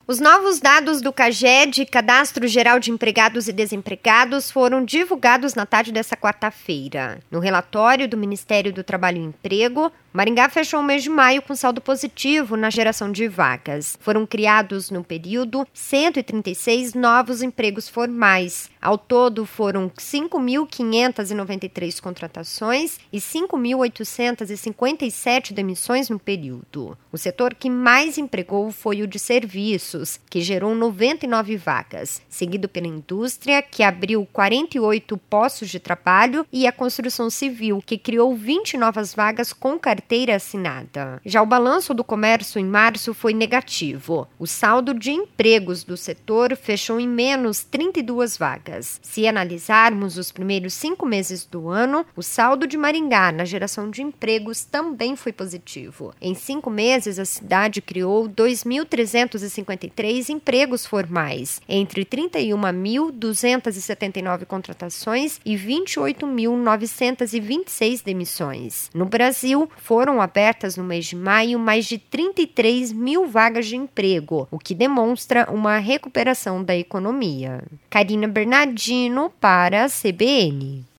Os novos dados do CAGED, Cadastro Geral de Empregados e Desempregados, foram divulgados na tarde desta quarta-feira. No relatório do Ministério do Trabalho e Emprego, Maringá fechou o mês de maio com saldo positivo na geração de vagas. Foram criados no período 136 novos empregos formais. Ao todo, foram 5.593 contratações e 5.857 demissões no período. O setor que mais empregou foi o de serviços, que gerou 99 vagas, seguido pela indústria, que abriu 48 postos de trabalho, e a construção civil, que criou 20 novas vagas com carteira assinada. Já o balanço do comércio em março foi negativo. O saldo de empregos do setor fechou em menos 32 vagas. Se analisarmos os primeiros 5 meses do ano, o saldo de Maringá na geração de empregos também foi positivo. Em 5 meses, a cidade criou 2.353 empregos formais, entre 31.279 contratações e 28.926 demissões. No Brasil, foram abertas no mês de maio mais de 33 mil vagas de emprego, o que demonstra uma recuperação da economia. Karina Bernardino para a CBN.